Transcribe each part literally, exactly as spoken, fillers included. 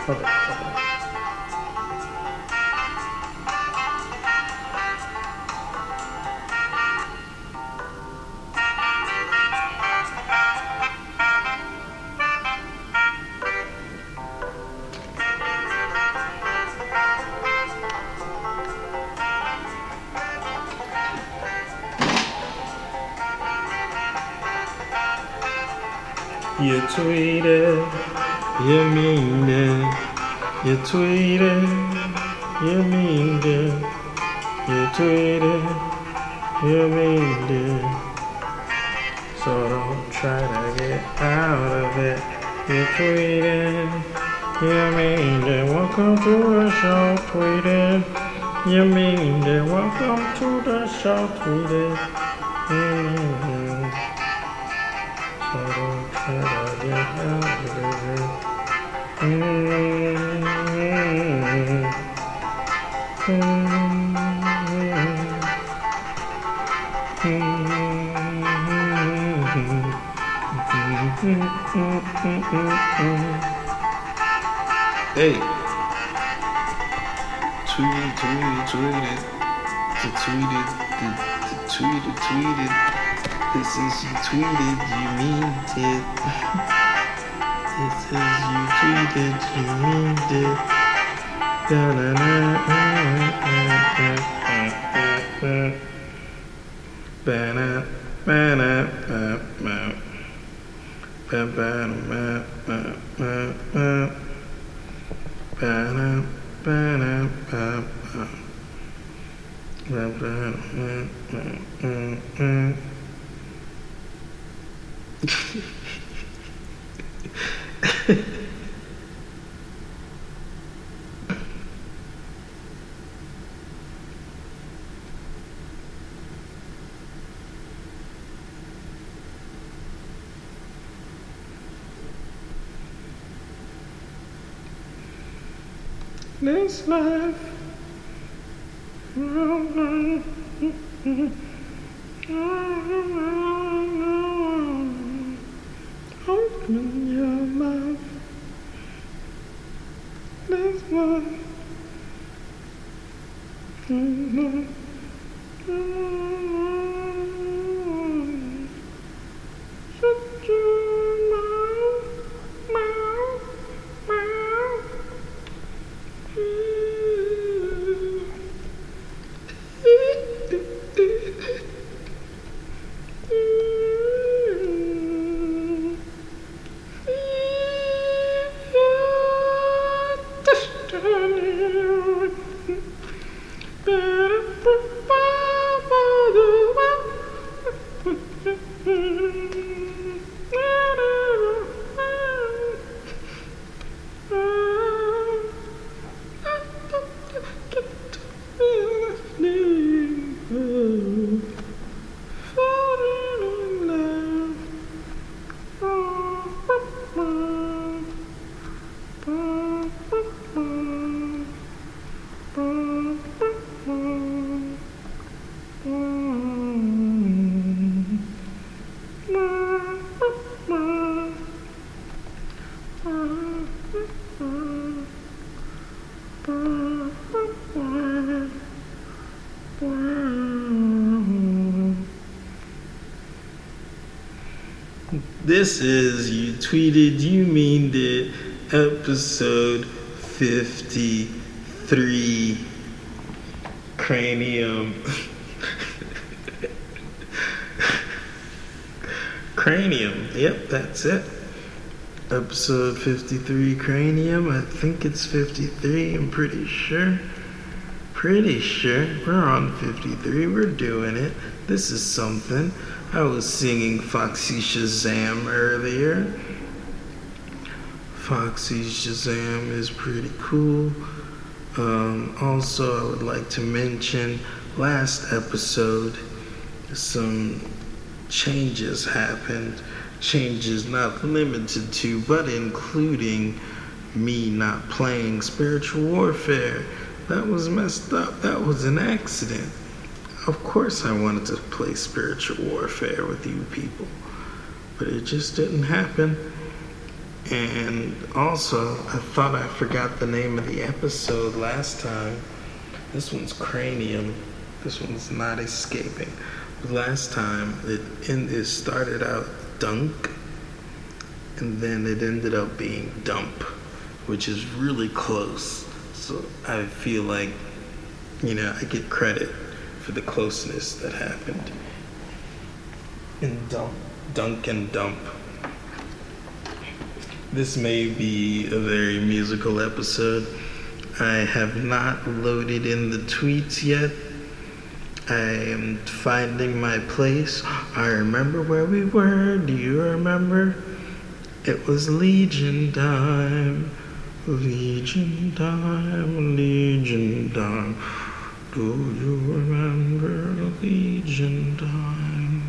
Okay, okay. You tweeted, you mean it. You tweeted, you mean it. You tweeted, you mean it. So don't try to get out of it. You tweeted, you mean it. Welcome to the show, tweeted. You mean it. Welcome to the show, tweeted. Mm-hmm. So don't try to get out of it. Mm-hmm. Hey, tweet it, tweet it, tweet it, to tweet it, to, to tweet it, tweet it. This is you tweeted, you mean it. This is you tweeted, you mean it. Banana, banana, banana. Ba-ba-da-ba-ba-ba-ba. Ba-da-ba-da-ba-ba. Ba-ba-da-ba-ba-ba. This life, open your mouth. This life, shut your mouth, mouth, mouth. This is You Tweeted, You Meaned It, episode fifty-three, Cranium. Cranium, yep, that's it. Episode fifty-three, Cranium. I think it's fifty-three, I'm pretty sure. Pretty sure. We're on fifty-three, we're doing it. This is something. I was singing Foxy Shazam earlier. Foxy Shazam is pretty cool. Um, also, I would like to mention last episode, some changes happened. Changes not limited to, but including me not playing Spiritual Warfare. That was messed up. That was an accident. Of course I wanted to play Spiritual Warfare with you people, but it just didn't happen. And also, I thought I forgot the name of the episode last time. This one's Cranium. This one's not escaping. But last time, it, it started out Dunk, and then it ended up being Dump, which is really close. So I feel like, you know, I get credit for the closeness that happened in Dump, Dunk and Dump. This may be a very musical episode. I have not loaded in the tweets yet. I am finding my place. I remember where we were. Do you remember? It was Legion time. Legion time. Legion time. Do you remember Legion time?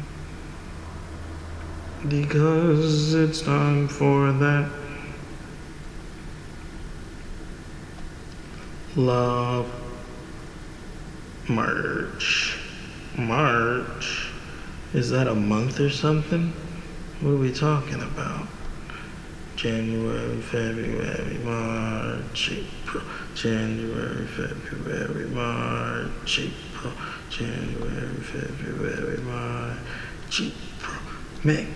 Because it's time for that love March. March? Is that a month or something? What are we talking about? January, February, March, April. January, February, March, April. January, February, March, April, May.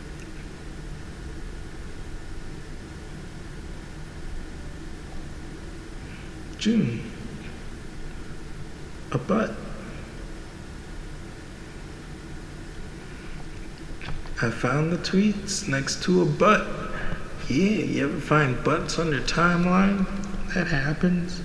June. A butt. I found the tweets next to a butt. Yeah, you ever find butts on your timeline? That happens.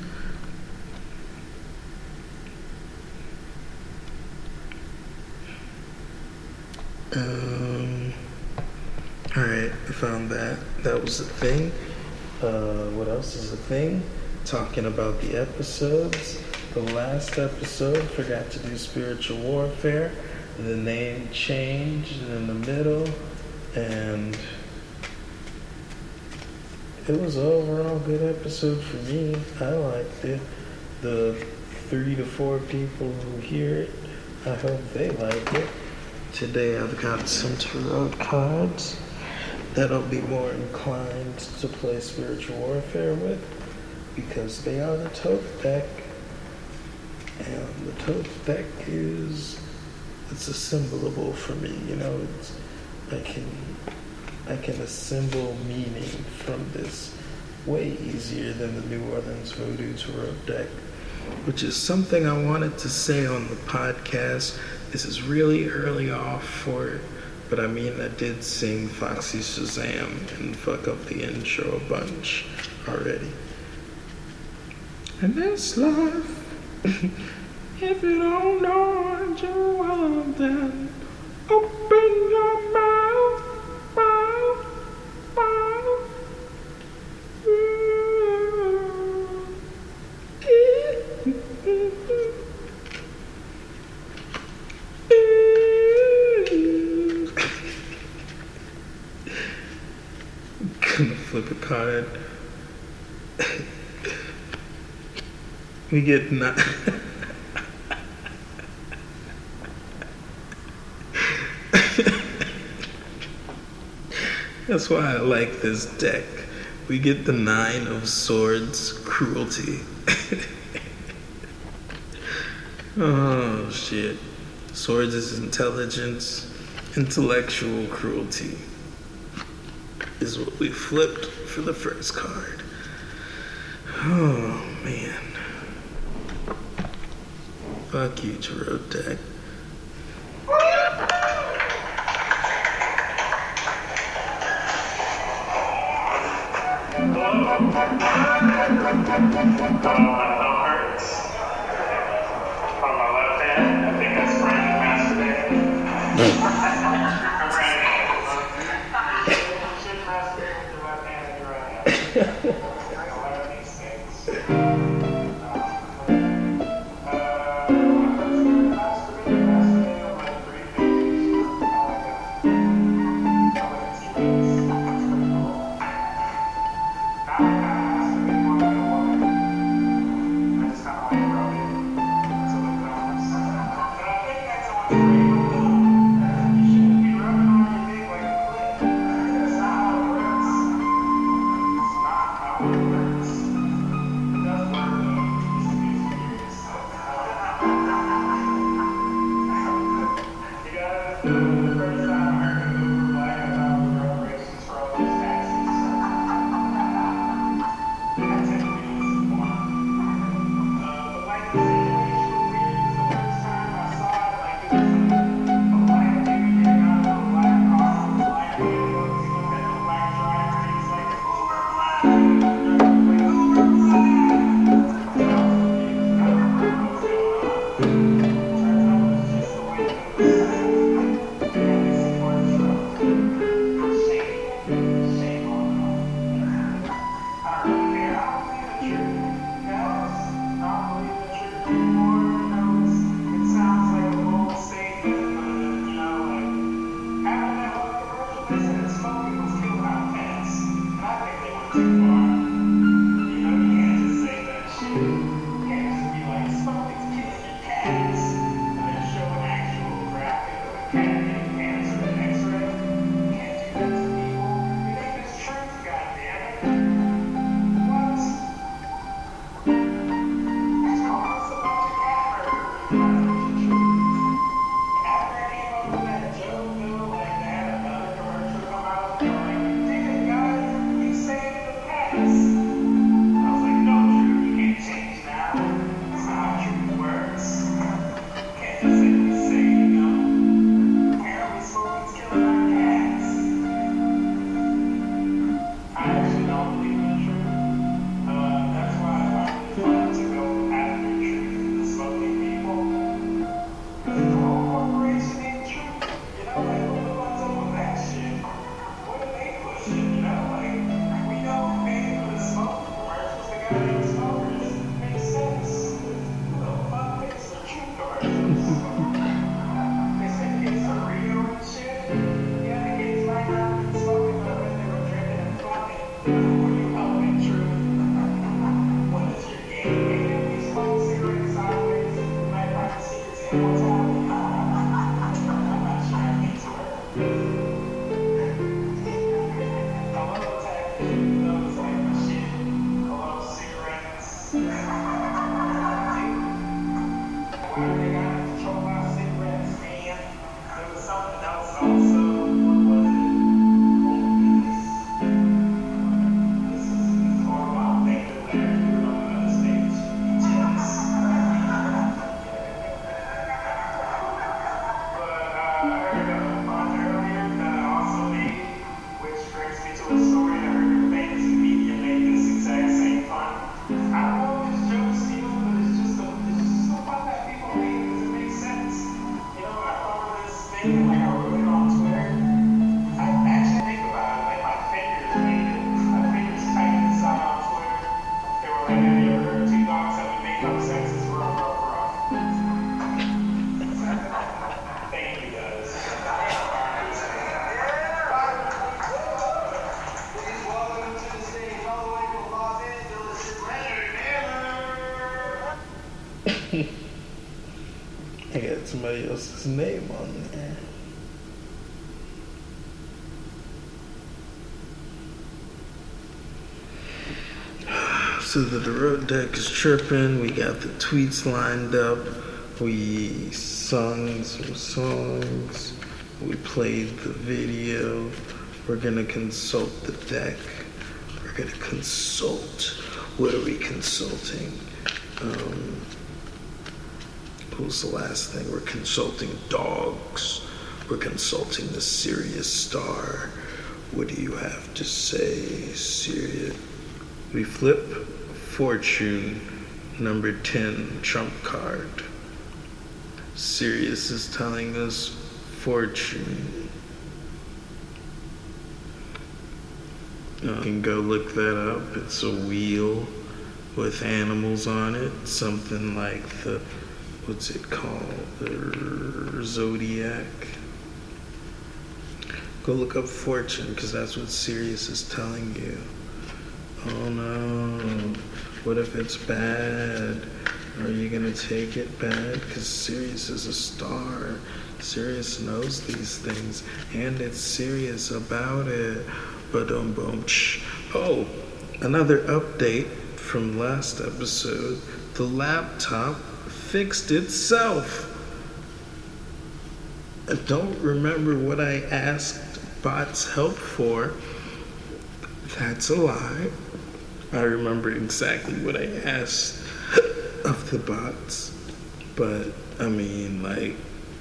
Um, alright, I found that. That was a thing. Uh, what else is a thing? Talking about the episodes. The last episode, forgot to do spiritual warfare. The name changed in the middle, and it was an overall good episode for me. I liked it. The three to four people who hear it, I hope they like it. Today I've got some tarot cards that I'll be more inclined to play spiritual warfare with, because they are the tote deck. And the tote deck is, it's assemblable for me, you know, it's, I can, I can assemble meaning from this way easier than the New Orleans Voodoo Tarot deck, which is something I wanted to say on the podcast. This is really early off for it, but I mean, I did sing Foxy Shazam and fuck up the intro a bunch already. And that's life. If you don't know what you want, then open your mouth, mouth, mouth. Gonna flip a card. We get not. That's why I like this deck. We get the Nine of Swords, Cruelty. Oh shit. Swords is intelligence. Intellectual cruelty is what we flipped for the first card. Oh man. Fuck you, tarot deck. On my left hand, I think that's Brandon masturbating. You should masturbate with your left hand and your right hand. I learned these things. I got somebody else's name on there. So the road deck is tripping. We got the tweets lined up. We sung some songs. We played the video. We're gonna consult the deck. We're gonna consult. What are we consulting? Um, what was the last thing? We're consulting dogs. We're consulting the Sirius star. What do you have to say, Sirius? We flip Fortune, number ten, trump card. Sirius is telling us Fortune. You can go look that up. It's a wheel with animals on it. Something like the, what's it called? The Zodiac. Go look up Fortune, because that's what Sirius is telling you. Oh no, what if it's bad? Are you gonna take it bad? Because Sirius is a star. Sirius knows these things, and it's serious about it. Ba-dum boom. Oh, another update from last episode. The laptop fixed itself. I don't remember what I asked bots help for. That's a lie. I remember exactly what I asked of the bots. But, I mean, like,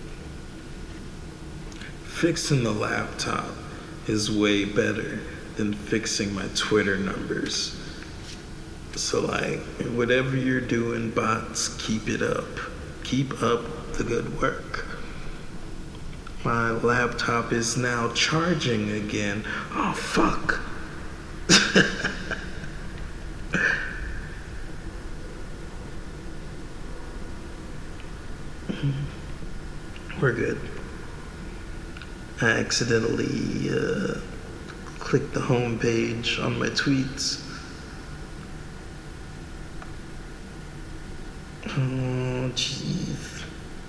fixing the laptop is way better than fixing my Twitter numbers. So, like, whatever you're doing, bots, keep it up. Keep up the good work. My laptop is now charging again. Oh, fuck. We're good. I accidentally uh, click the home page on my tweets. Oh, jeez.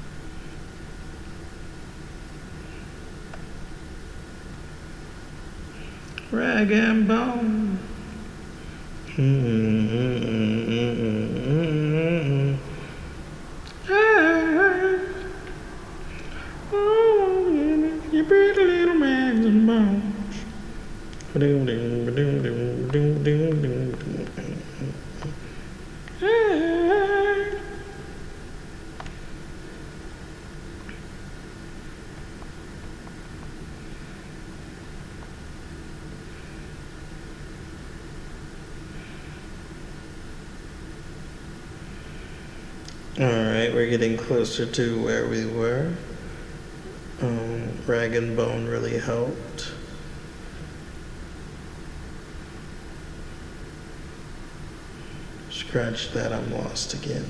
Rag and Bone. Mm-hmm. Ah, oh, you pretty little rags and bones. Ah. Alright, we're getting closer to where we were. Um, Rag and Bone really helped. Scratch that, I'm lost again.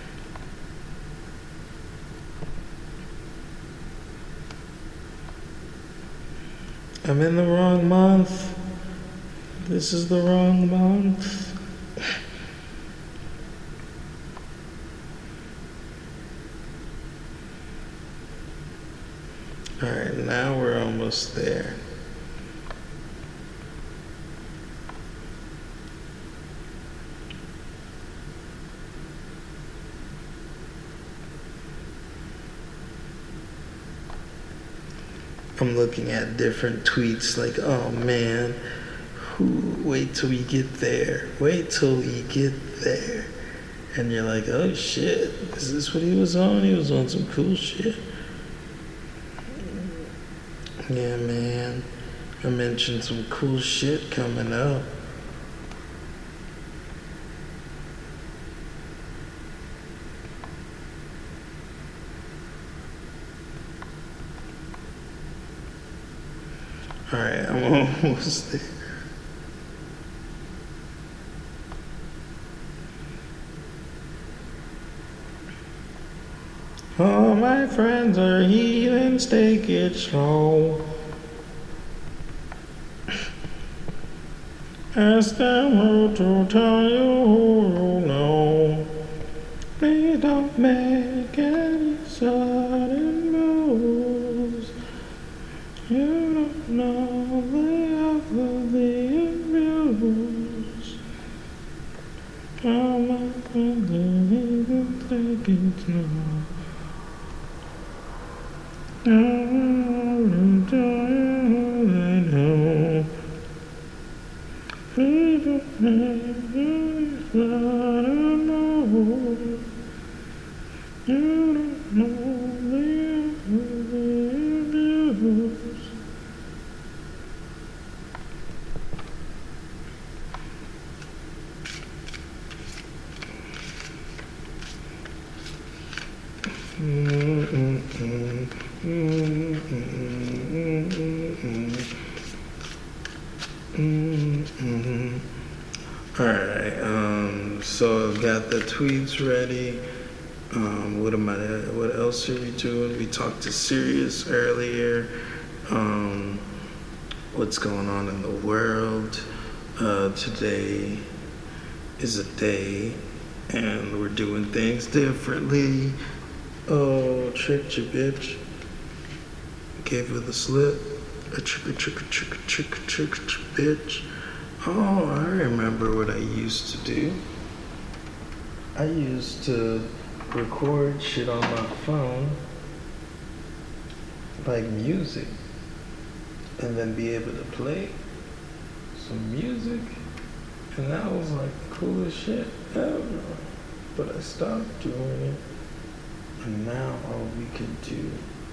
I'm in the wrong month. This is the wrong month. Alright, now we're almost there. I'm looking at different tweets like, oh man, who, wait till we get there. Wait till we get there. And you're like, oh shit, is this what he was on? He was on some cool shit. Yeah, man. I mentioned some cool shit coming up. Alright, I'm almost there. All my friends are heathens, take it slow. Ask them who to tell you who you know. Please don't make any sudden moves. You don't know the of the abuse. All my friends are heathens, take it slow. I want to tell you they know. Please don't make any sudden moves. You don't know the of the abuse. Mm-mm-mm. Mm-hmm. Alright, um, so I've got the tweets ready. Um, what am I, what else are we doing? We talked to Sirius earlier. Um, what's going on in the world? Uh, today is a day, and we're doing things differently. Oh, tricked you, bitch. Gave her the slip. A trick, a trick, a trick, a trick, a trick, a trick, bitch. Oh, I remember what I used to do. I used to record shit on my phone, like music, and then be able to play some music, and that was like the coolest shit ever. But I stopped doing it, and now all we can do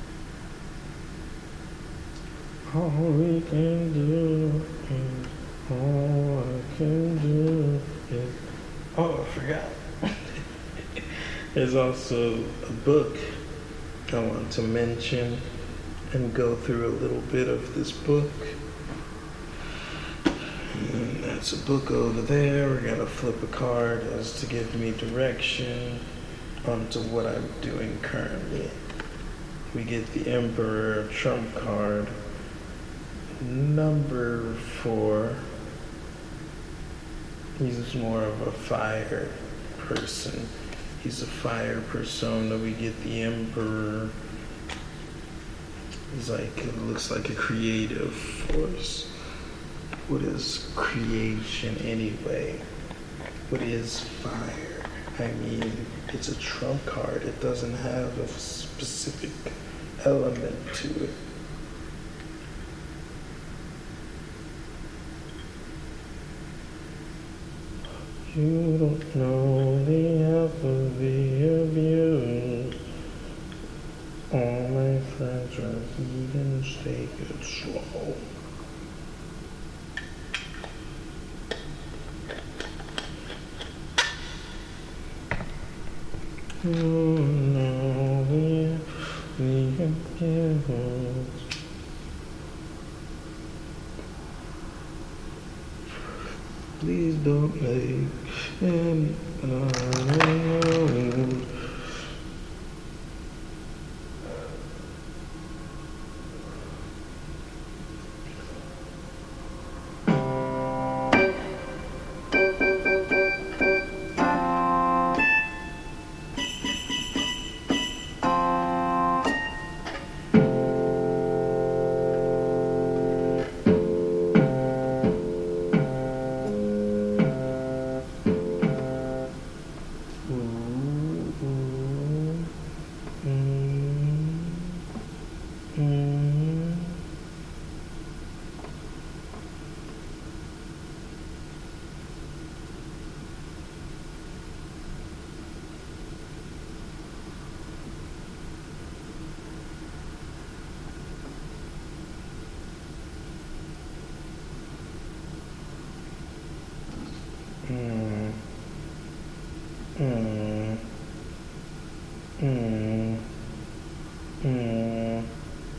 All we can do is, all I can do is, oh, I forgot. There's also a book I want to mention and go through a little bit of this book. And that's a book over there. We're gonna flip a card as to give me direction onto what I'm doing currently. We get the Emperor Trump card. number four, he's more of a fire person. He's a fire persona. We get the Emperor. He's like, it looks like a creative force. What is creation anyway? What is fire? I mean, it's a trump card. It doesn't have a specific element to it. You don't know the alphabet of you. All my friends are heathens, take it slow. Oh no, we we can give it. Please don't make him alone. Mm. Mm. Mm. Mm.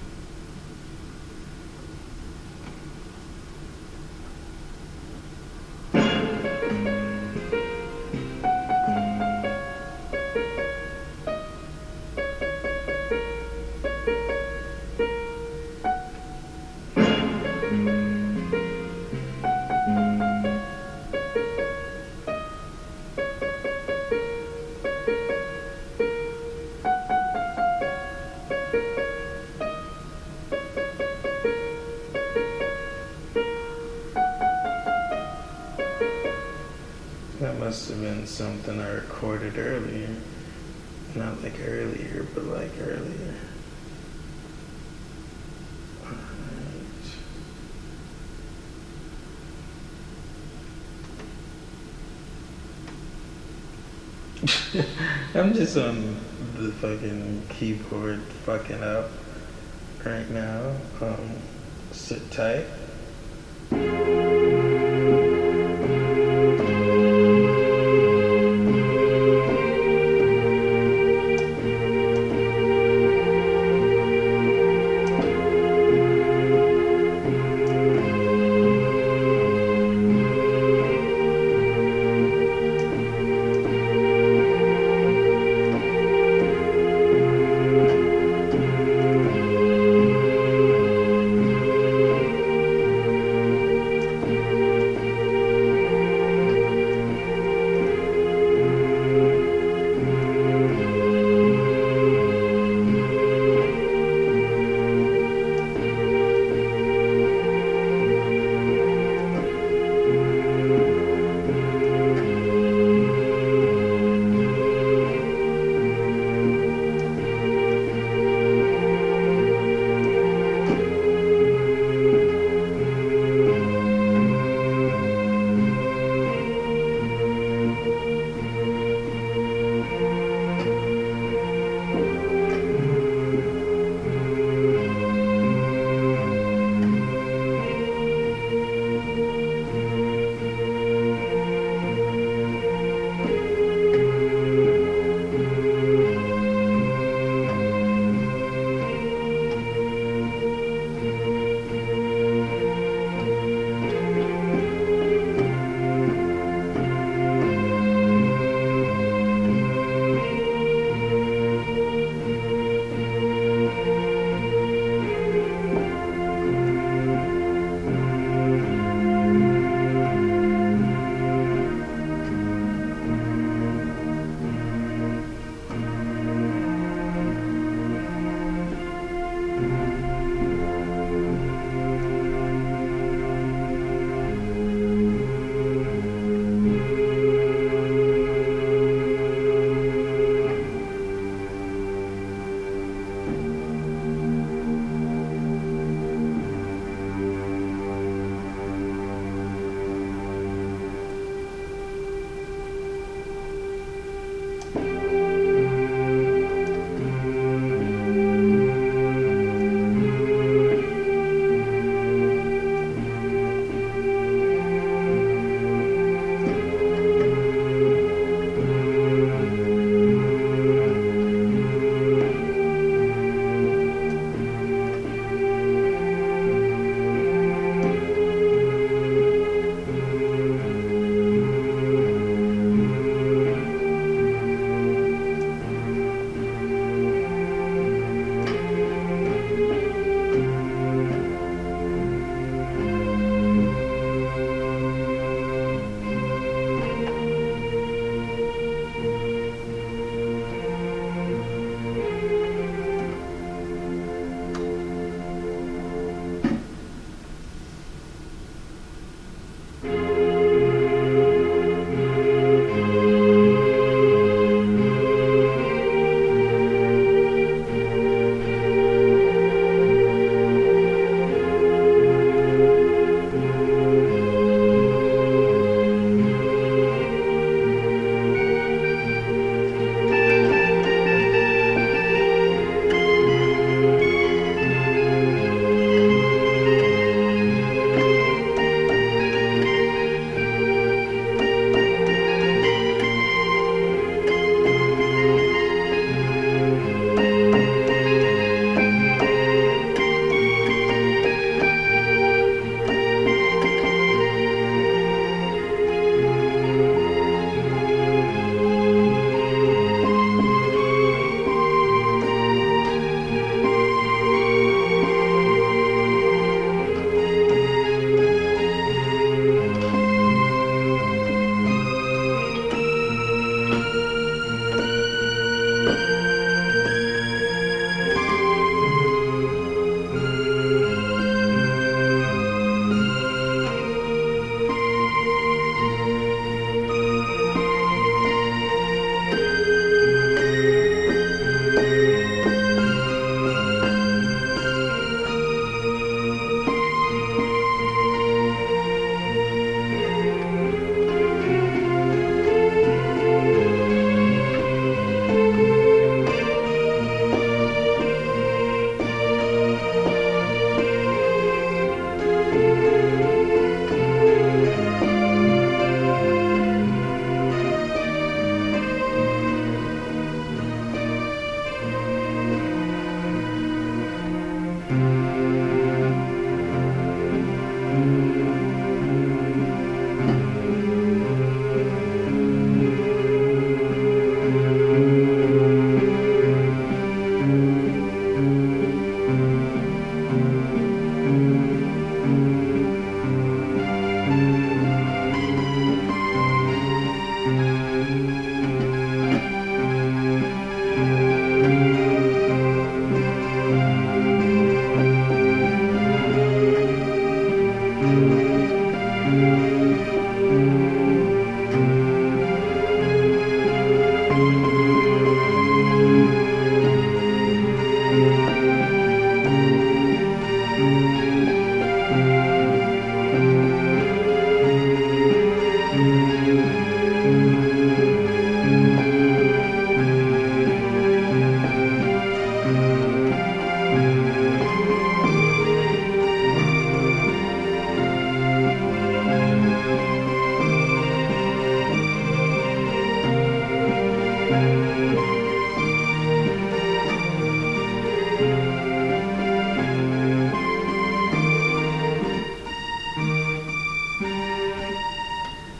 That must have been something I recorded earlier. Not like earlier, but like earlier. Alright. I'm just on the fucking keyboard fucking up right now. Um, sit tight.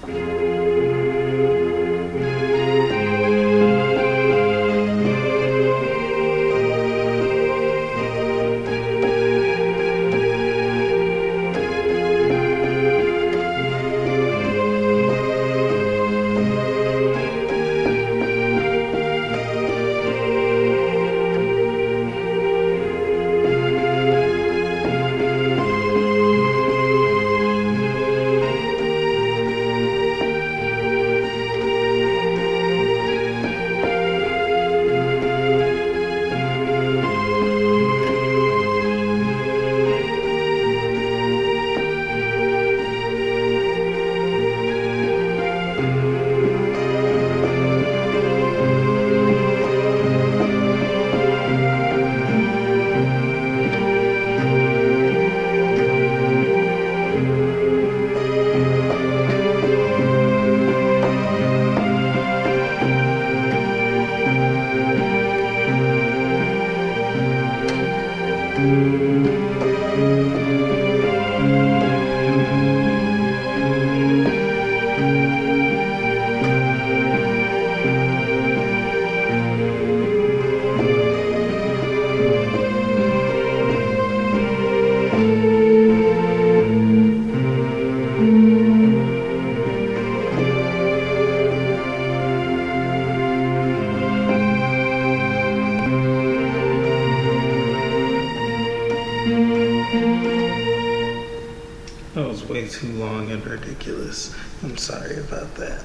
That was way too long and ridiculous. I'm sorry about that.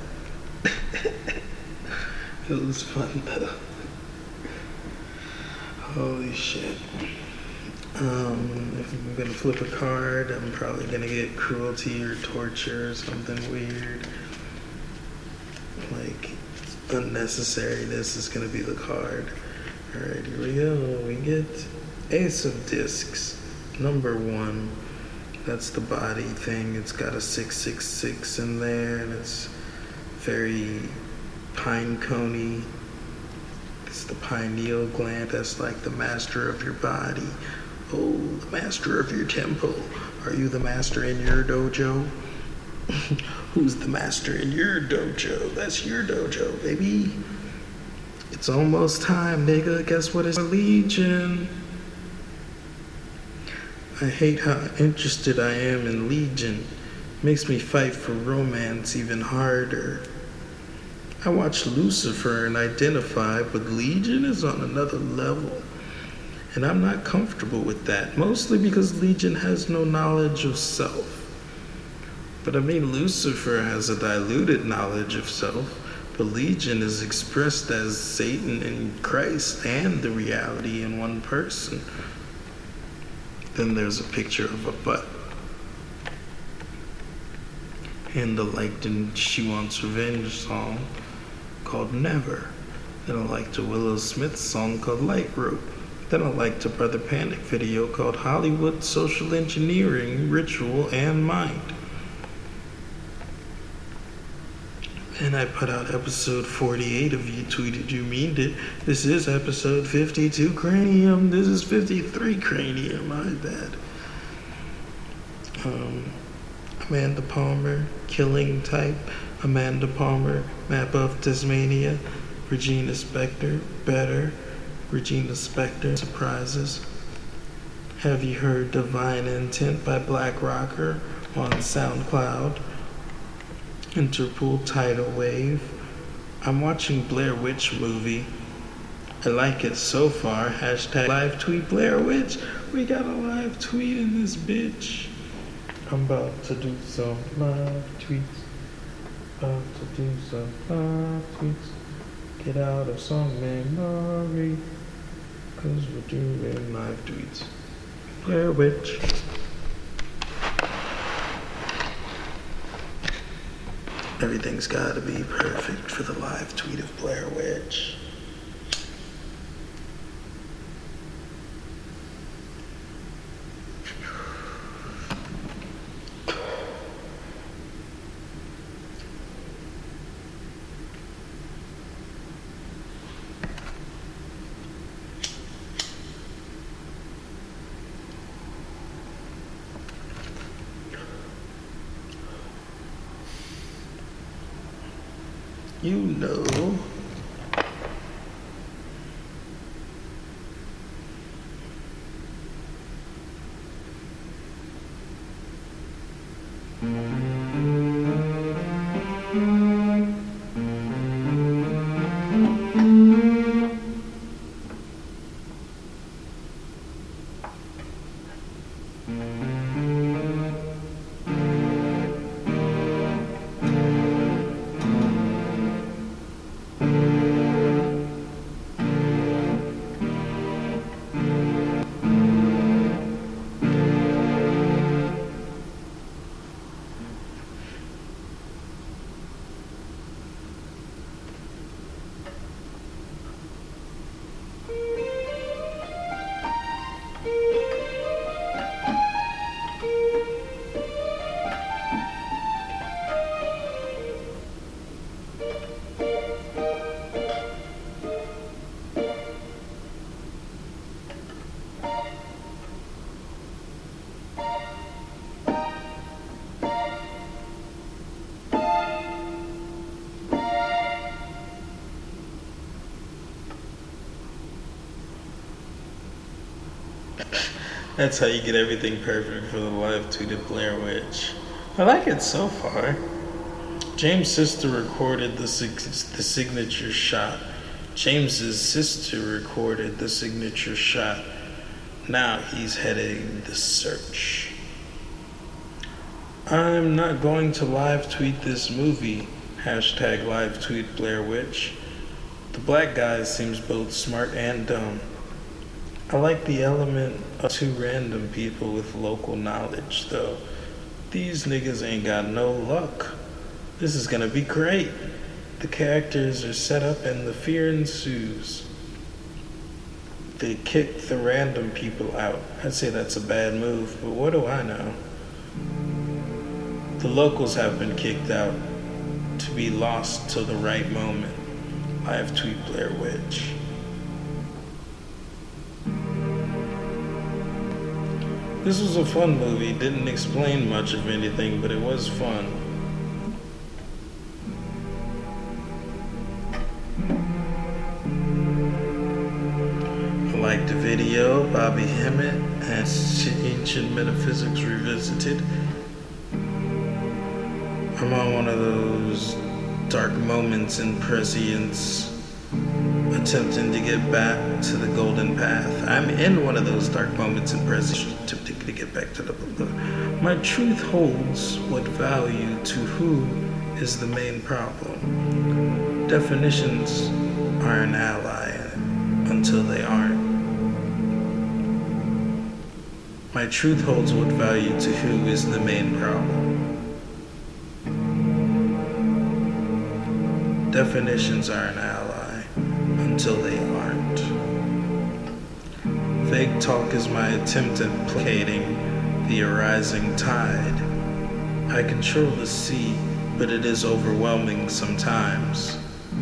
It was fun though. Holy shit. Um, if I'm gonna flip a card, I'm probably gonna get cruelty or torture or something weird. Like, unnecessariness is gonna be the card. Alright, here we go. We get Ace of Discs, number one. That's the body thing. It's got a six six six in there, and it's very pine coney. It's the pineal gland. That's like the master of your body. Oh, the master of your temple. Are you the master in your dojo? Who's the master in your dojo? That's your dojo, baby. It's almost time, nigga. Guess what? It's Legion. I hate how interested I am in Legion. Makes me fight for romance even harder. I watch Lucifer and identify, but Legion is on another level. And I'm not comfortable with that, mostly because Legion has no knowledge of self. But I mean, Lucifer has a diluted knowledge of self, but Legion is expressed as Satan and Christ and the reality in one person. Then there's a picture of a butt. And I liked in She Wants Revenge song called Never. Then I liked a Willow Smith song called Light Rope. Then I liked a Brother Panic video called Hollywood Social Engineering, Ritual, and Mind. And I put out episode forty-eight of You Tweeted You Meaned It. This is episode fifty-two Cranium. This is fifty-three Cranium, my bad. Um, Amanda Palmer, Killing Type, Amanda Palmer, Map of Tasmania, Regina Spektor, Better, Regina Spektor, Surprises. Have you heard Divine Intent by Black Rocker on SoundCloud? Interpol Tidal Wave. I'm watching Blair Witch movie. I like it so far. Hashtag live tweet Blair Witch. We got a live tweet in this bitch. I'm about to do some live tweets. About to do some live tweets. Get out of some memory. Cause we're doing live tweets. Blair Witch. Everything's gotta be perfect for the live tweet of Blair Witch. You know. That's how you get everything perfect for the live tweeted Blair Witch. I like it so far. James' sister recorded the, sig- the signature shot. James's sister recorded the signature shot. Now he's heading the search. I'm not going to live tweet this movie. Hashtag live tweet Blair Witch. The black guy seems both smart and dumb. I like the element of two random people with local knowledge, though. These niggas ain't got no luck. This is gonna be great. The characters are set up and the fear ensues. They kick the random people out. I'd say that's a bad move, but what do I know? The locals have been kicked out to be lost till the right moment. Live tweet Blair Witch. This was a fun movie. Didn't explain much of anything, but it was fun. I liked the video, Bobby Hemmett, and Ancient Metaphysics Revisited. I'm on one of those dark moments in prescience, attempting to get back to the golden path. I'm in one of those dark moments in prescience, attempting to get back to the golden. My truth holds what value to who is the main problem. Definitions are an ally until they aren't. My truth holds what value to who is the main problem. Definitions are an ally until they aren't. Vague talk is my attempt at placating the arising tide. I control the sea, but it is overwhelming sometimes.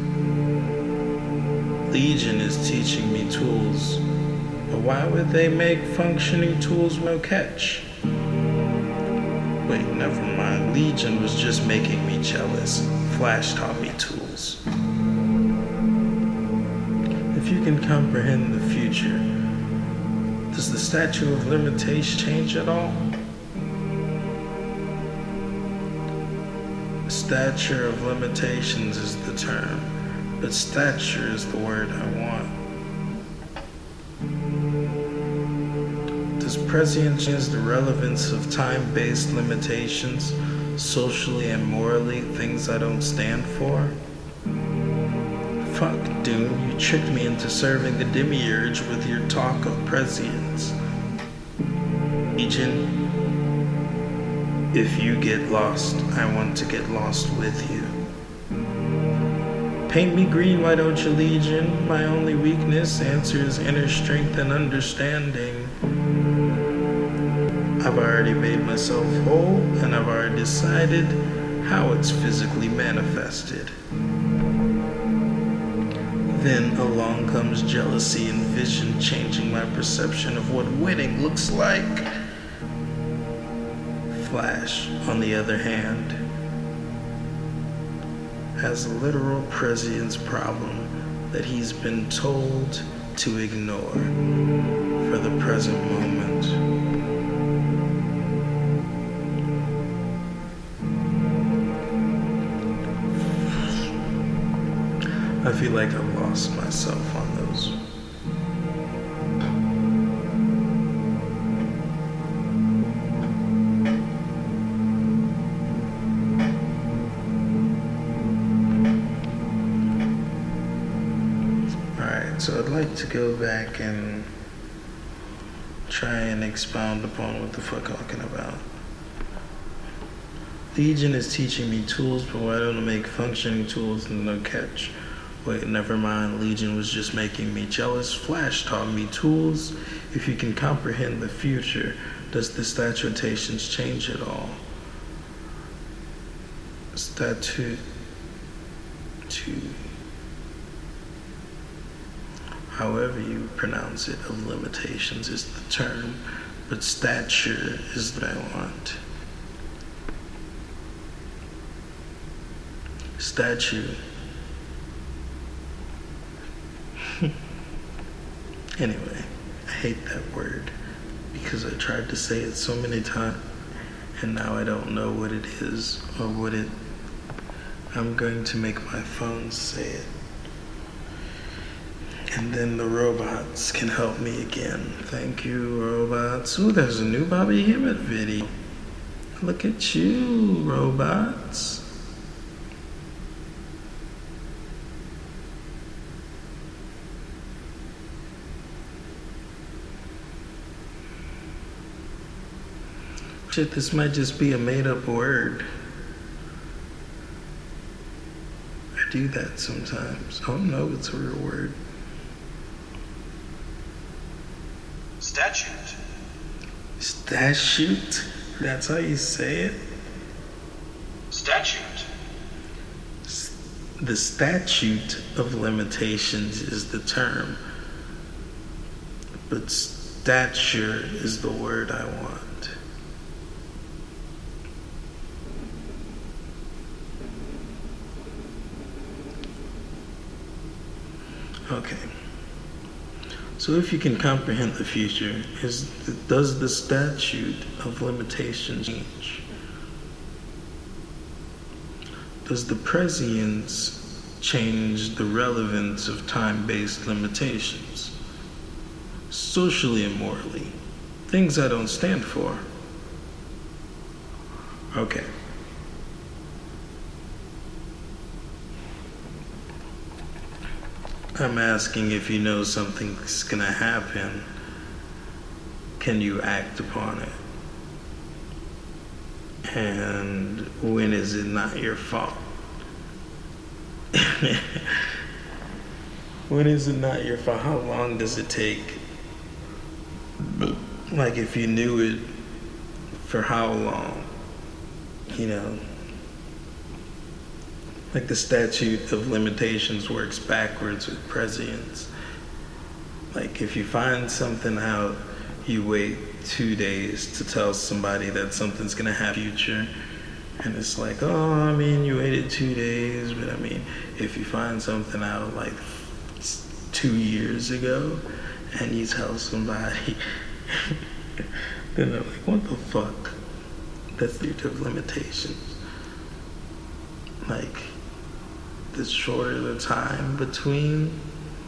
Legion is teaching me tools, but why would they make functioning tools no catch? Wait, never mind. Legion was just making me jealous. Flash taught me tools. If you can comprehend the future, does the statute of limitation change at all? Stature of limitations is the term, but stature is the word I want. Does prescience change the relevance of time-based limitations, socially and morally, things I don't stand for? Fuck, Dune, you tricked me into serving the demiurge with your talk of prescience. Legion, if you get lost, I want to get lost with you. Paint me green, why don't you, Legion? My only weakness, answer is inner strength and understanding. I've already made myself whole, and I've already decided how it's physically manifested. Then along comes jealousy and vision, changing my perception of what winning looks like. Flash, on the other hand, has a literal prescience problem that he's been told to ignore for the present moment. I feel like I've lost myself on those. Alright, so I'd like to go back and try and expound upon what the fuck I'm talking about. Legion is teaching me tools, but why don't I make functioning tools and no catch? Wait, never mind. Legion was just making me jealous. Flash taught me tools. If you can comprehend the future, does the statutations change at all? Statute to however you pronounce it of limitations is the term, but stature is what I want. Statue. Anyway, I hate that word because I tried to say it so many times and now I don't know what it is or what it. I'm going to make my phone say it. And then the robots can help me again. Thank you, robots. Ooh, there's a new Bobby Hemmett video. Look at you, robots. Shit, this might just be a made-up word. I do that sometimes. Oh no, it's a real word. Statute. Statute? That's how you say it? Statute. The statute of limitations is the term, but stature is the word I want. Okay. So if you can comprehend the future, is does the statute of limitations change? Does the prescience change the relevance of time-based limitations? Socially and morally. Things I don't stand for. Okay. I'm asking if you know something's gonna happen, can you act upon it? And when is it not your fault? When is it not your fault? How long does it take? Like if you knew it, for how long? You know? Like the statute of limitations works backwards with prescience. Like if you find something out, you wait two days to tell somebody that something's gonna happen in the future. And it's like, oh, I mean, you waited two days, but I mean, if you find something out like two years ago and you tell somebody, then they're like, what the fuck? That's the statute of limitations. Like, the shorter the time between,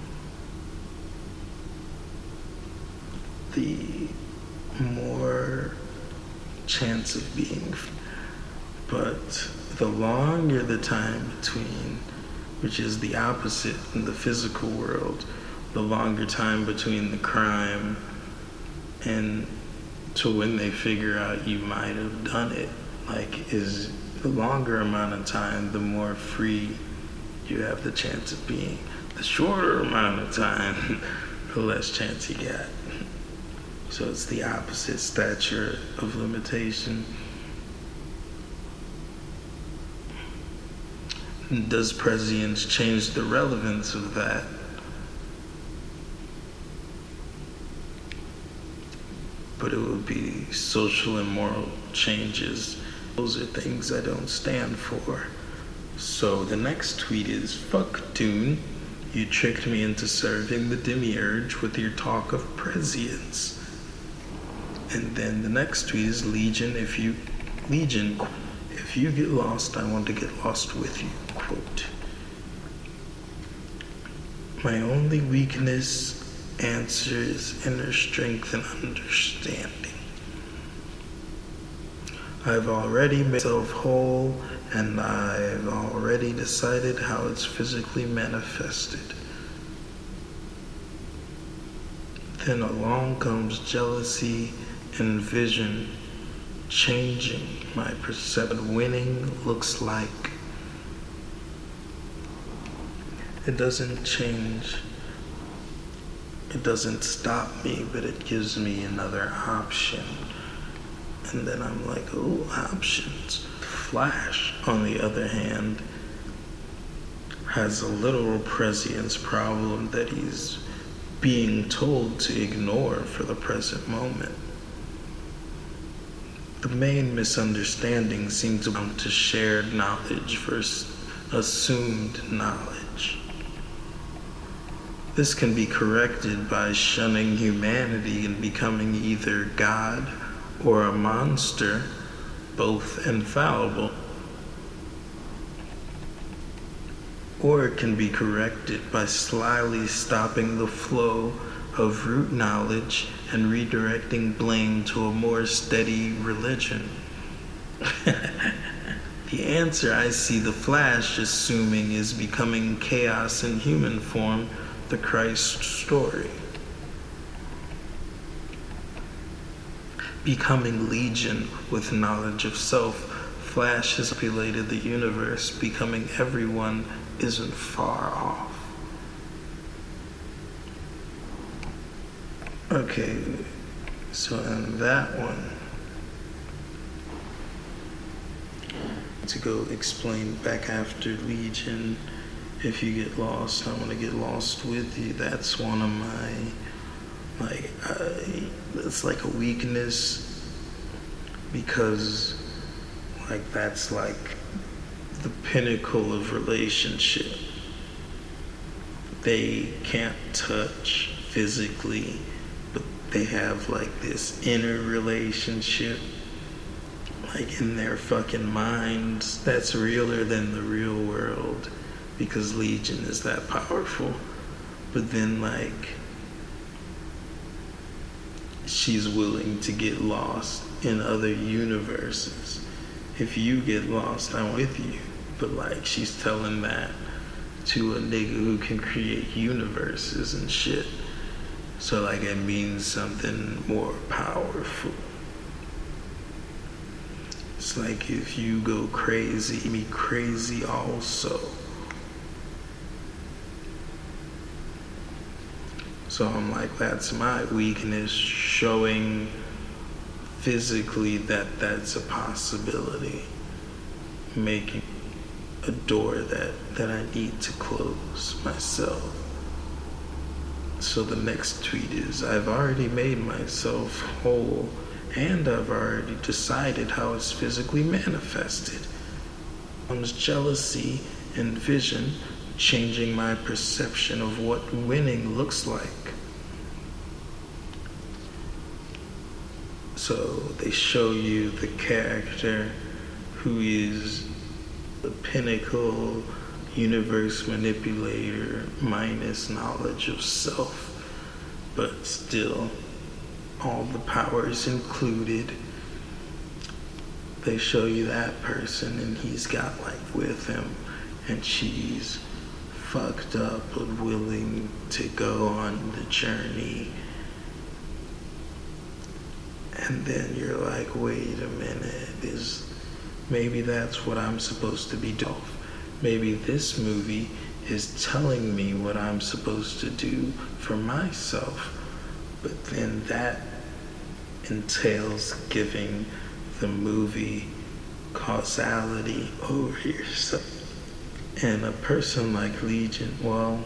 the more chance of being. But the longer the time between, which is the opposite in the physical world, the longer time between the crime and to when they figure out you might have done it, like, is the longer amount of time, the more free you have the chance of being. The shorter amount of time, the less chance you get. So it's the opposite stature of limitation. Does prescience change the relevance of that? But it would be social and moral changes. Those are things I don't stand for. So the next tweet is, fuck Dune, you tricked me into serving the demiurge with your talk of prescience. And then the next tweet is, Legion, if you, Legion, if you get lost, I want to get lost with you, quote. My only weakness answers inner strength and understanding. I've already made myself whole, and I've already decided how it's physically manifested. Then along comes jealousy and vision, changing my perception. Winning looks like. It doesn't change. It doesn't stop me, but it gives me another option. And then I'm like, oh, options. Flash, on the other hand, has a literal prescience problem that he's being told to ignore for the present moment. The main misunderstanding seems to come to shared knowledge versus assumed knowledge. This can be corrected by shunning humanity and becoming either God or a monster, both infallible. Or it can be corrected by slyly stopping the flow of root knowledge and redirecting blame to a more steady religion. The answer I see the Flash assuming is becoming chaos in human form, the Christ story. Becoming Legion with knowledge of self, Flash has populated the universe, becoming everyone isn't far off. Okay, so in that one, to go explain back after Legion, if you get lost, I want to get lost with you. That's one of my, like, uh, it's like a weakness, because, like, that's like the pinnacle of relationship. They can't touch physically, but they have like this inner relationship, like in their fucking minds, that's realer than the real world, because Legion is that powerful. But then, like, she's willing to get lost in other universes. If you get lost, I'm with you. But, like, she's telling that to a nigga who can create universes and shit. So, like, it means something more powerful. It's like, if you go crazy, me crazy also. So I'm like, that's my weakness, showing physically that that's a possibility. Making a door that, that I need to close myself. So the next tweet is, I've already made myself whole, and I've already decided how it's physically manifested. Comes jealousy and vision, changing my perception of what winning looks like. So they show you the character who is the pinnacle universe manipulator minus knowledge of self, but still all the powers included. They show you that person, and he's got like with him, and she's fucked up but willing to go on the journey. And then you're like, wait a minute, is maybe that's what I'm supposed to be doing. Maybe this movie is telling me what I'm supposed to do for myself. But then that entails giving the movie causality over yourself. And a person like Legion, well,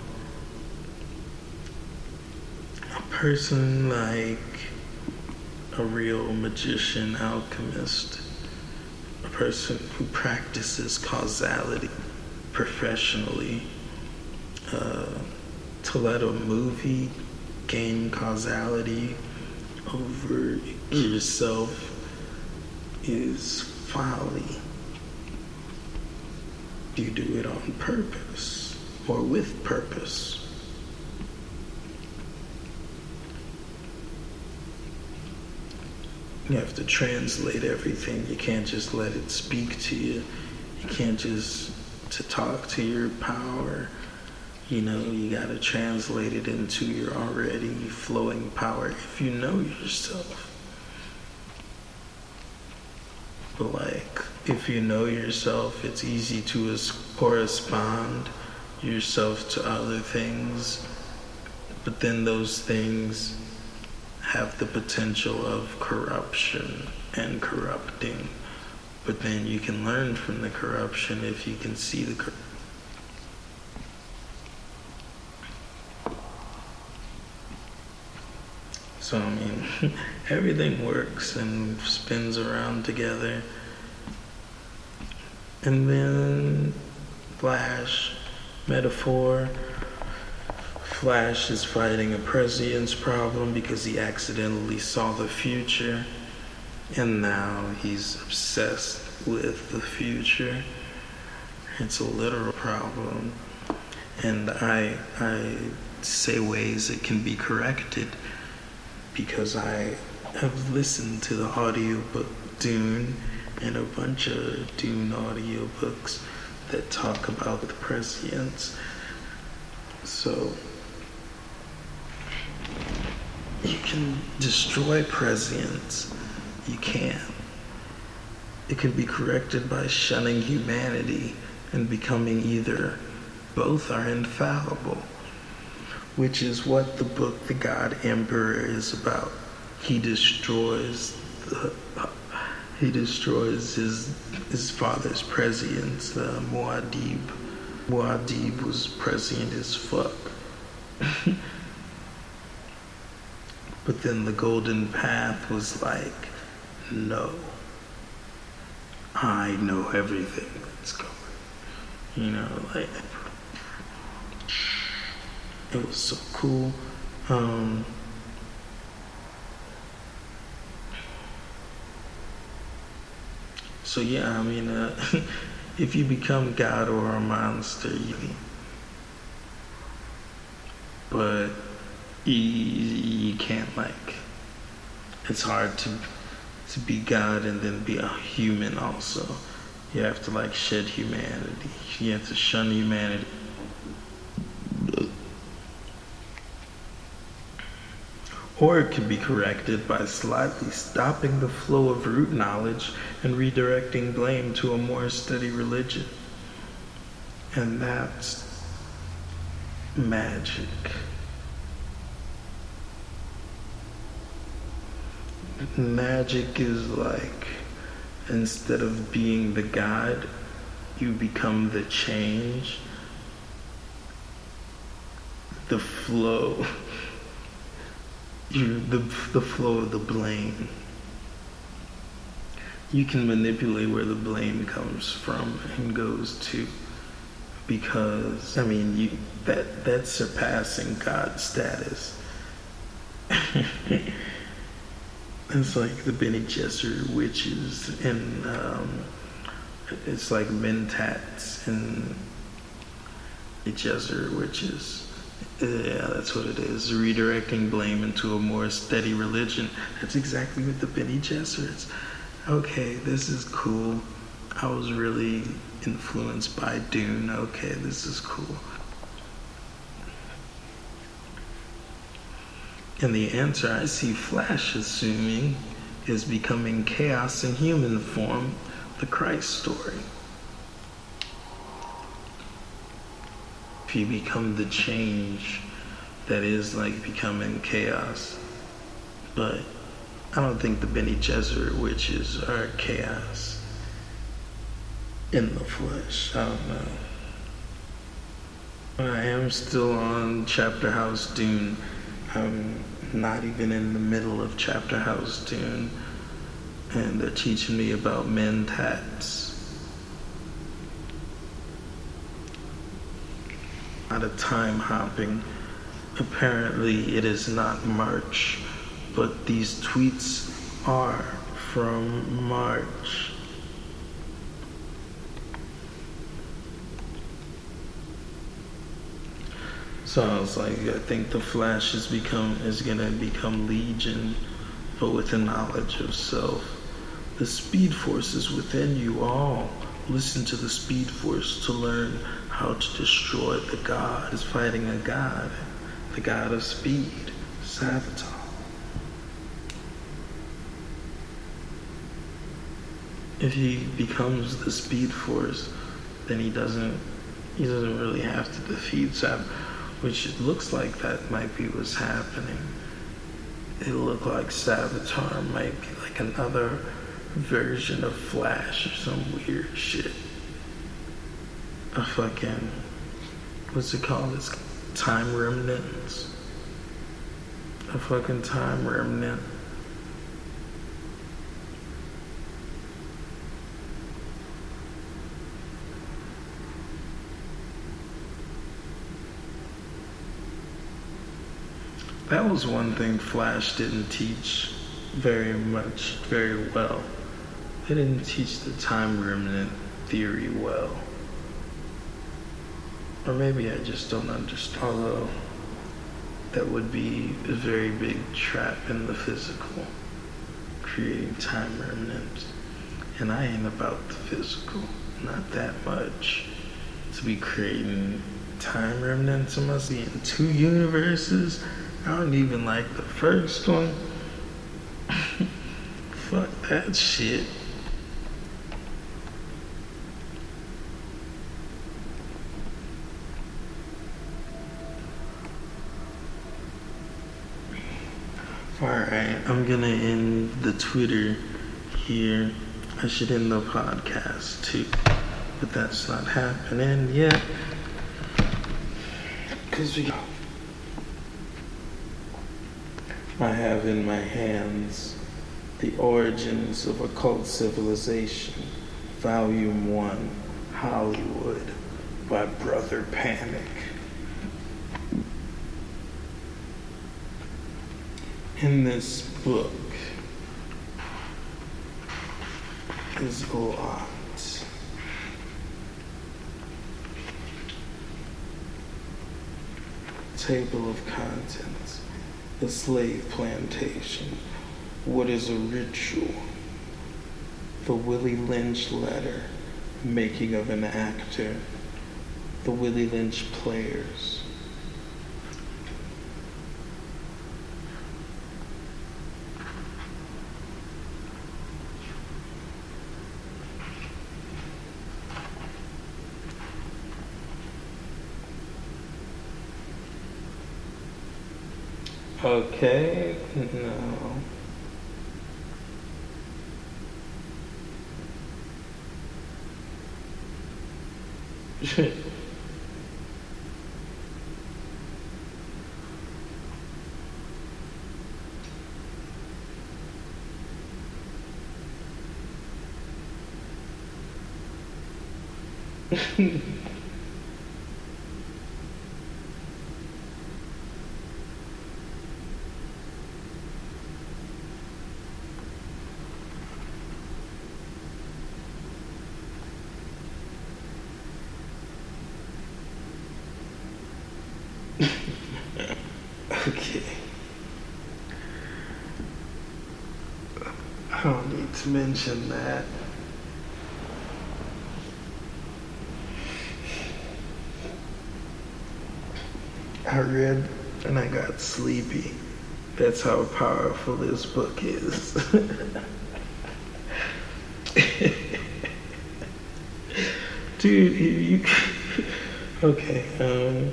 a person like a real magician, alchemist, a person who practices causality, professionally. Uh, to let a movie gain causality over yourself is folly. You do it on purpose or with purpose. You have to translate everything. You can't just let it speak to you. You can't just to talk to your power. You know, you gotta translate it into your already flowing power if you know yourself. But like, if you know yourself, it's easy to correspond yourself to other things. But then those things have the potential of corruption and corrupting. But then you can learn from the corruption if you can see the corruption. So, I mean, everything works and spins around together. And then Flash, metaphor. Flash is fighting a prescience problem because he accidentally saw the future. And now he's obsessed with the future. It's a literal problem. And I, I say ways it can be corrected, because I have listened to the audiobook Dune and a bunch of Dune audiobooks that talk about the prescience. So you can destroy prescience. You can. It can be corrected by shunning humanity and becoming either. Both are infallible, which is what the book The God Emperor is about. He destroys the, he destroys his his father's prescience, uh, Muad'Dib. Muad'Dib was prescient as fuck. But then the Golden Path was like, no, I know everything that's going. You know, like, it was so cool. Um, so yeah, I mean, uh, if you become God or a monster, you but you, you can't, like, it's hard to to be God and then be a human also. You have to, like, shed humanity. You have to shun humanity. Or it can be corrected by slightly stopping the flow of root knowledge and redirecting blame to a more steady religion. And that's magic. Magic is like, instead of being the God, you become the change, the flow. You, the, the flow of the blame. You can manipulate where the blame comes from and goes to, because, I mean, you that that's surpassing God status. It's like the Bene Gesserit witches, and um, it's like Mentats and the Gesserit witches. Yeah, that's what it is. Redirecting blame into a more steady religion. That's exactly what the Bene Gesserits. Okay, this is cool. I was really influenced by Dune. Okay, this is cool. And the answer I see Flash assuming is becoming chaos in human form, the Christ story. If you become the change that is like becoming chaos. But I don't think the Bene Gesserit witches are chaos in the flesh. I don't know. I am still on Chapter House Dune. I'm not even in the middle of Chapter House Dune. And they're teaching me about Mentats. Not a time hopping. Apparently it is not March, but these tweets are from March. So I was like, I think the Flash is become is gonna become Legion, but with the knowledge of self. The Speed Force is within you all. Listen to the Speed Force to learn how to destroy the god. Is fighting a god, the god of speed, Savitar. If he becomes the Speed Force, then he doesn't he doesn't really have to defeat Savitar, which it looks like that might be what's happening. It looked like Savitar might be like another version of Flash or some weird shit. A fucking, what's it called? It's time remnants. A fucking time remnant. That was one thing Flash didn't teach very much, very well. They didn't teach the time remnant theory well. Or maybe I just don't understand. Although, that would be a very big trap in the physical, creating time remnants. And I ain't about the physical, not that much. To be creating time remnants, I must be in two universes. I don't even like the first one. Fuck that shit. Alright, I'm gonna end the Twitter here. I should end the podcast too, but that's not happening yet. Cause we I have in my hands The Origins of Occult Civilization, Volume one, Hollywood, by Brother Panic. In this book is a lot. Table of contents. The slave plantation. What is a ritual? The Willie Lynch letter. Making of an actor. The Willie Lynch players. Okay, no. Okay. I don't need to mention that. I read and I got sleepy. That's how powerful this book is. Dude, you... Okay, um...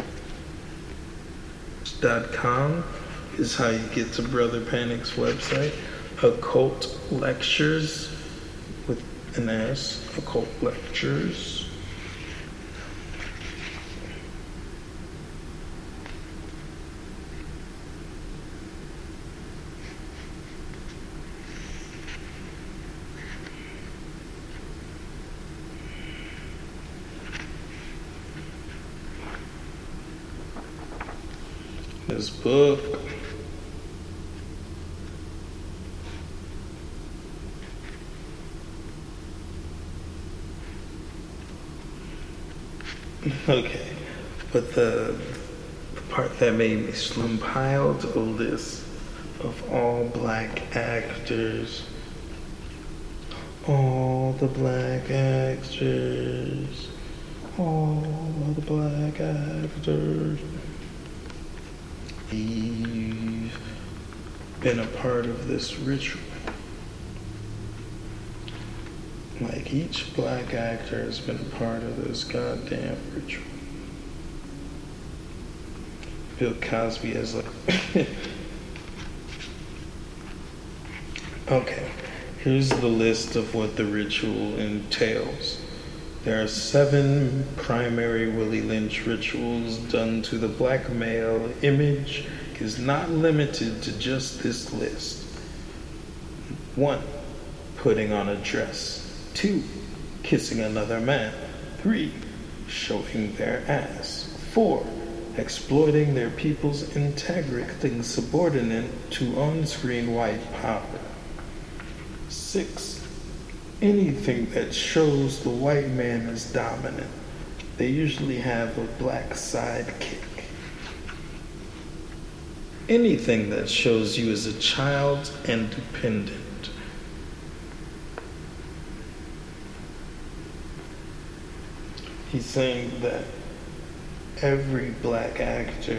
Dot com is how you get to Brother Panic's website. Occult Lectures with an S. Occult Lectures. This book. Okay, but the, the part that made me compiled a list of all black actors. All the black actors. All the black actors. You've been a part of this ritual. Like, each black actor has been a part of this goddamn ritual. Bill Cosby is like... Okay, here's the list of what the ritual entails. There are seven primary Willie Lynch rituals done to the black male. Image is not limited to just this list. One, putting on a dress. Two, kissing another man. Three, showing their ass. Four, exploiting their people's integrity subordinate to on-screen white power. Six, anything that shows the white man is dominant. They usually have a black sidekick. Anything that shows you as a child and dependent. He's saying that every black actor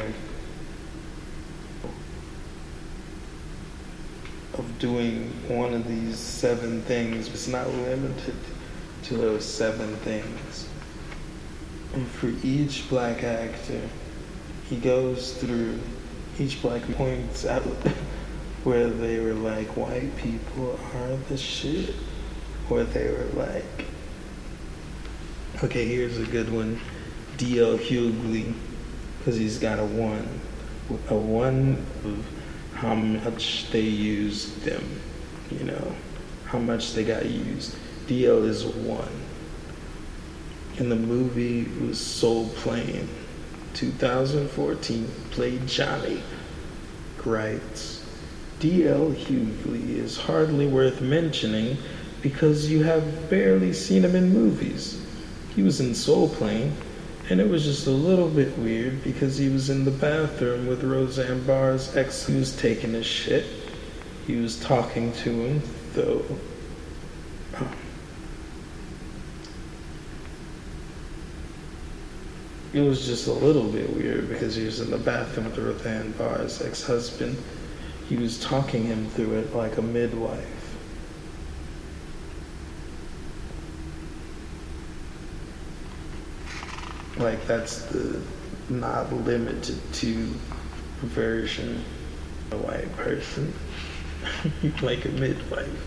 of doing one of these seven things is not limited to those seven things. And for each black actor, he goes through, each black points out where they were like, white people are the shit, or they were like, okay, here's a good one. D L Hughley, because he's got a one. A one of how much they used them, you know, how much they got used. D L is a one. And the movie was Soul Plane, two thousand fourteen, played Johnny. Writes, D L Hughley is hardly worth mentioning because you have barely seen him in movies. He was in Soul Plane, and it was just a little bit weird because he was in the bathroom with Roseanne Barr's ex who was taking his shit. He was talking to him, though. Um, it was just a little bit weird because he was in the bathroom with Roseanne Barr's ex-husband. He was talking him through it like a midwife. Like, that's the not limited to version of a white person. Like a midwife.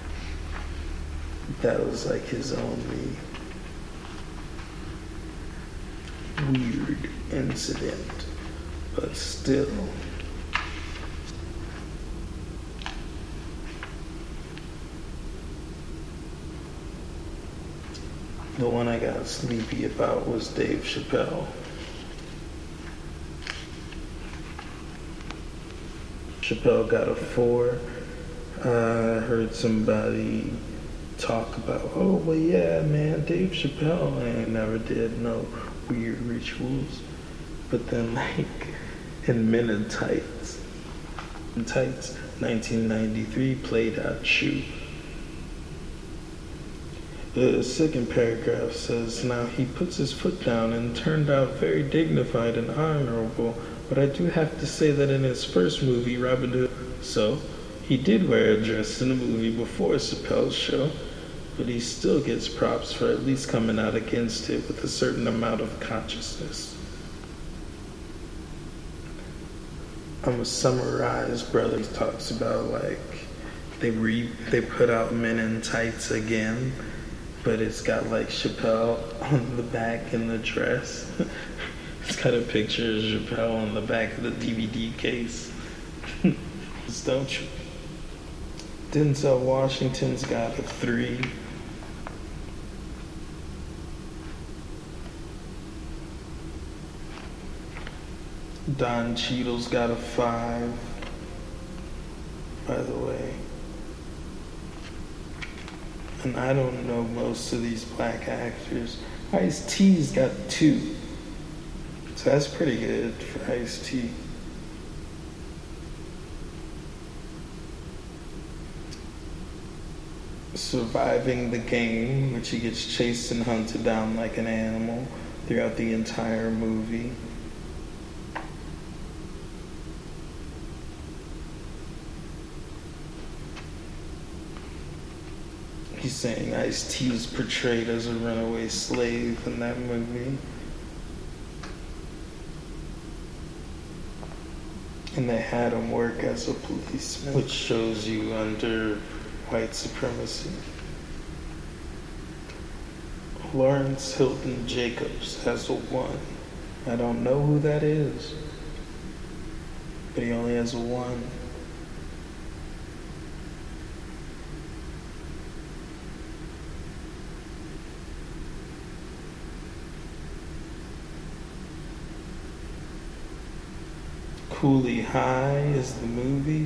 That was like his only weird incident. But still. The one I got sleepy about was Dave Chappelle. Chappelle got a four. I uh, heard somebody talk about, oh, well, yeah, man, Dave Chappelle ain't never did no weird rituals. But then, like, in Men in Tights, in Tights, nineteen ninety-three, played out Shoe. The second paragraph says, now he puts his foot down and turned out very dignified and honorable, but I do have to say that in his first movie, Robin Hood, so he did wear a dress in the movie before Chappelle's show, but he still gets props for at least coming out against it with a certain amount of consciousness. I'm gonna summarize, Brothers talks about, like, they re they put out Men in Tights again, but it's got like Chappelle on the back in the dress. It's got a picture of Chappelle on the back of the D V D case. Don't you? Denzel Washington's got a three. Don Cheadle's got a five, by the way. And I don't know most of these black actors. Ice-T's got two. So that's pretty good for Ice-T. Surviving the game, which he gets chased and hunted down like an animal throughout the entire movie. He's saying Ice-T was portrayed as a runaway slave in that movie. And they had him work as a policeman, which shows you under white supremacy. Lawrence Hilton Jacobs has a one. I don't know who that is, but he only has a one. Cooley High is the movie.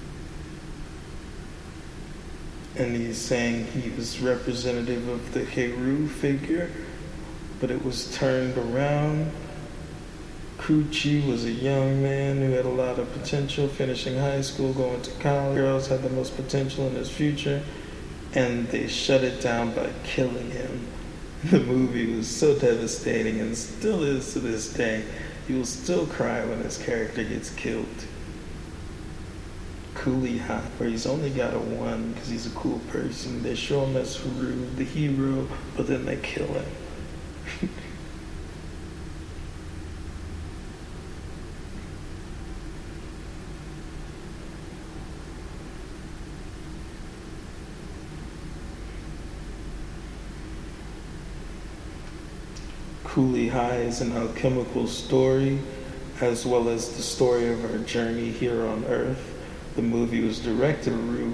And he's saying he was representative of the Heru figure, but it was turned around. Coochie was a young man who had a lot of potential, finishing high school, going to college. Girls had the most potential in his future, and they shut it down by killing him. The movie was so devastating and still is to this day. You will still cry when his character gets killed. Cooley High, where he's only got a one because he's a cool person. They show him as Haru, the hero, but then they kill him. Cooley High is an alchemical story, as well as the story of our journey here on Earth. The movie was directed by Haru.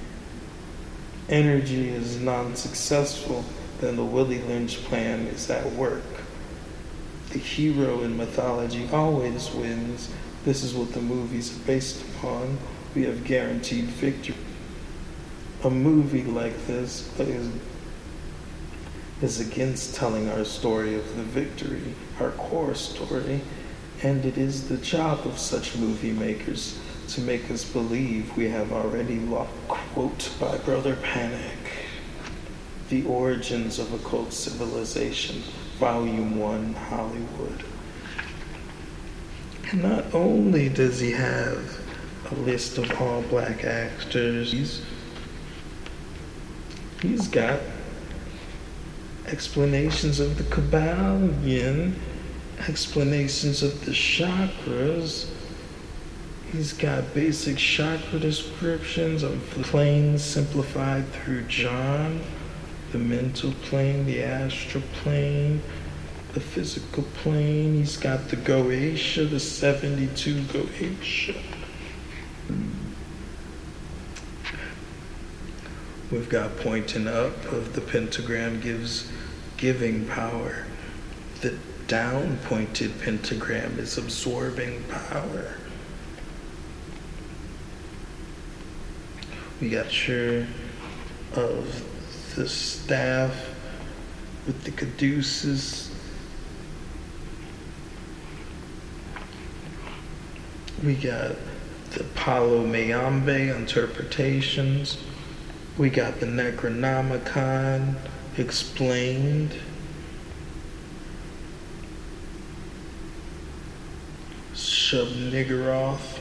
Energy is non-successful, then the Willie Lynch plan is at work. The hero in mythology always wins. This is what the movies are based upon. We have guaranteed victory. A movie like this is is against telling our story of the victory, our core story, and it is the job of such movie makers to make us believe we have already lost. Quote by Brother Panic, The Origins of Occult Civilization, Volume one, Hollywood. And not only does he have a list of all black actors, he's, he's got explanations of the Kabbalion, explanations of the chakras. He's got basic chakra descriptions of planes simplified through John, the mental plane, the astral plane, the physical plane. He's got the Goetia, the seventy-two Goetia. We've got pointing up of the pentagram gives giving power. The down pointed pentagram is absorbing power. We got sure of the staff with the caduceus. We got the Palo Mayombe interpretations. We got the Necronomicon explained. Shub-Niggurath.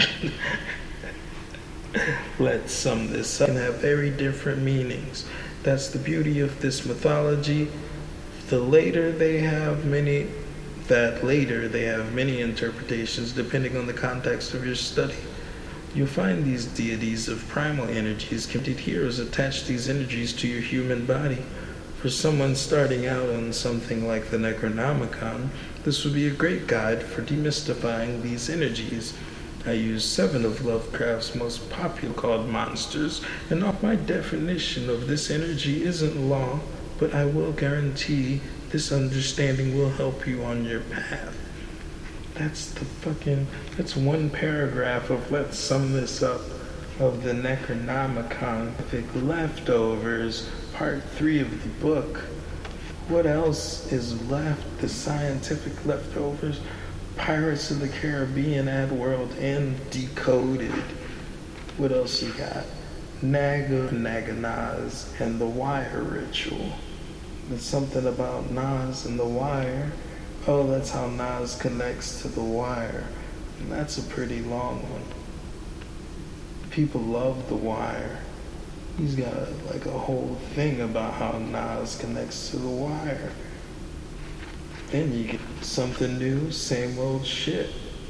Let's sum this up and have very different meanings. That's the beauty of this mythology. The later they have many, that later they have many interpretations depending on the context of your study. You'll find these deities of primal energies, gifted heroes attach these energies to your human body. For someone starting out on something like the Necronomicon, this would be a great guide for demystifying these energies. I use seven of Lovecraft's most popular called monsters, and my definition of this energy isn't law, but I will guarantee this understanding will help you on your path. That's the fucking, that's one paragraph of, let's sum this up, of the Necronomicon, Leftovers, part three of the book. What else is left? The scientific leftovers, Pirates of the Caribbean, Addworld, and Decoded. What else you got? Naga, Naga Nas, and the Wire Ritual. There's something about Nas and the Wire. Oh, that's how Nas connects to the Wire. And that's a pretty long one. People love the Wire. He's got a, like a whole thing about how Nas connects to the Wire. Then you get something new, same old shit.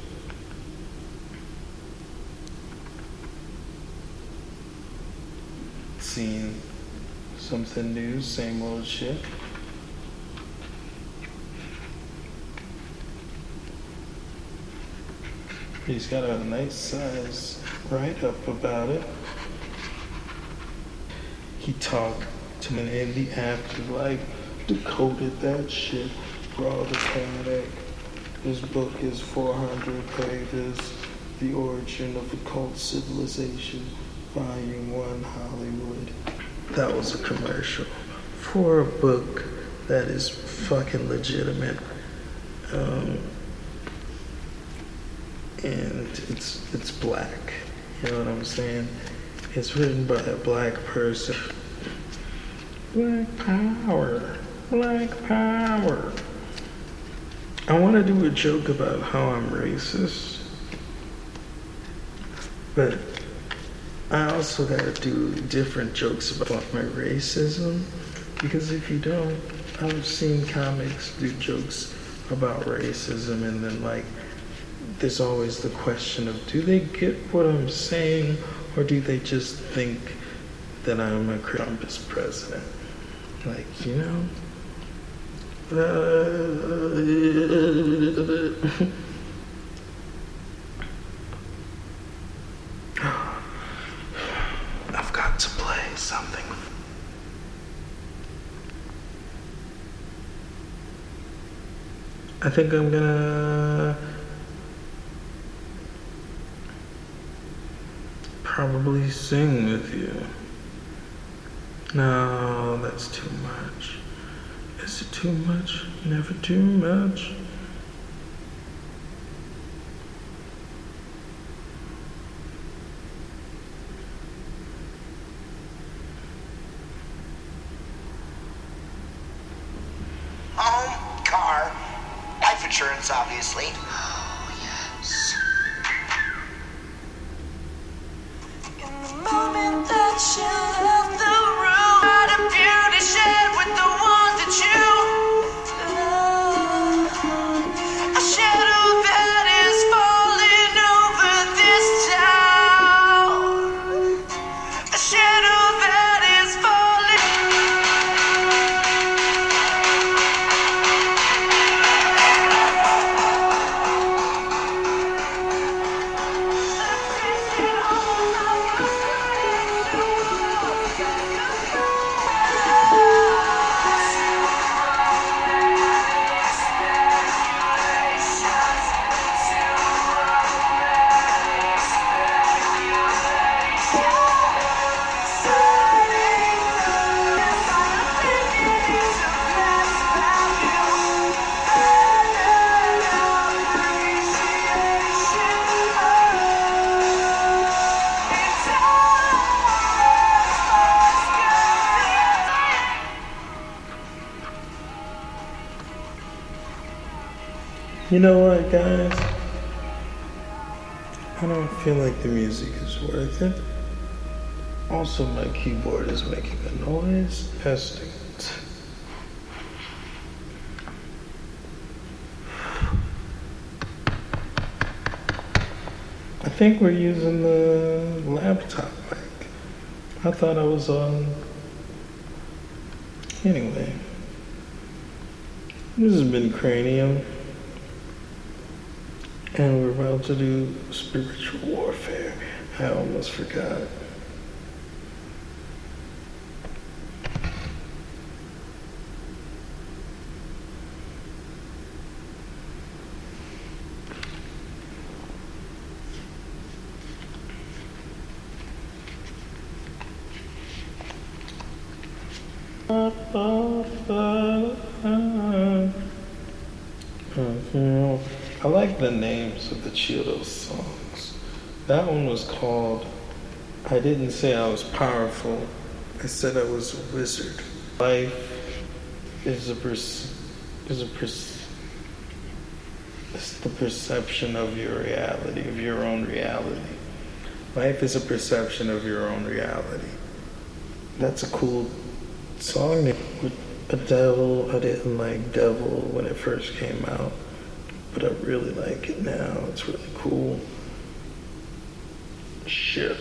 Scene, something new, same old shit. He's got a nice size write-up about it. He talked to me in the afterlife, decoded that shit, brought the panic. His book is four hundred pages, The Origin of Occult Civilization, Volume one, Hollywood. That was a commercial for a book that is fucking legitimate. Um, and it's it's black. You know what I'm saying? It's written by a black person. Black power. Black power. I want to do a joke about how I'm racist, but I also got to do different jokes about my racism, because if you don't, I've seen comics do jokes about racism, and then like there's always the question of, do they get what I'm saying, or do they just think that I'm a Trump as president? Like, you know? Uh, I've got to play something. I think I'm gonna probably sing with you. No, that's too much. Is it too much? Never too much. Home, car, life insurance, obviously. Oh, yes. In the moment that you left the room, had a beauty shared with the ones that you love. A shadow that is falling over this town. A shadow that is falling. You know what, guys? I don't feel like the music is worth it. Also, my keyboard is making a noise. Testing it. I think we're using the laptop mic. I thought I was on. Anyway, this has been Cranium. And we're about to do spiritual warfare. I almost forgot. I like the names of the Chiodos songs. That one was called I Didn't Say I Was Powerful, I Said I Was a Wizard. Life is a pers- is a pers- it's the perception of your reality, of your own reality. Life is a perception of your own reality. That's a cool song name. Adele, I didn't like Devil when it first came out, but I really like it now. It's really cool. Shit.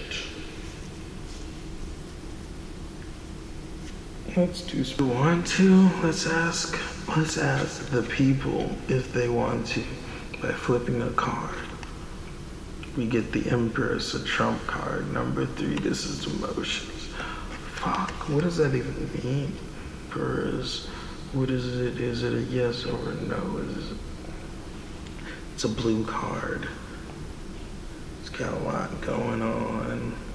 Let's do some. Want to? Let's ask. Let's ask the people if they want to by flipping a card. We get the Empress, a trump card. Number three. This is emotions. Fuck. What does that even mean? Empress. What is it? Is it a yes or a no? Is it? It's a blue card. It's got a lot going on.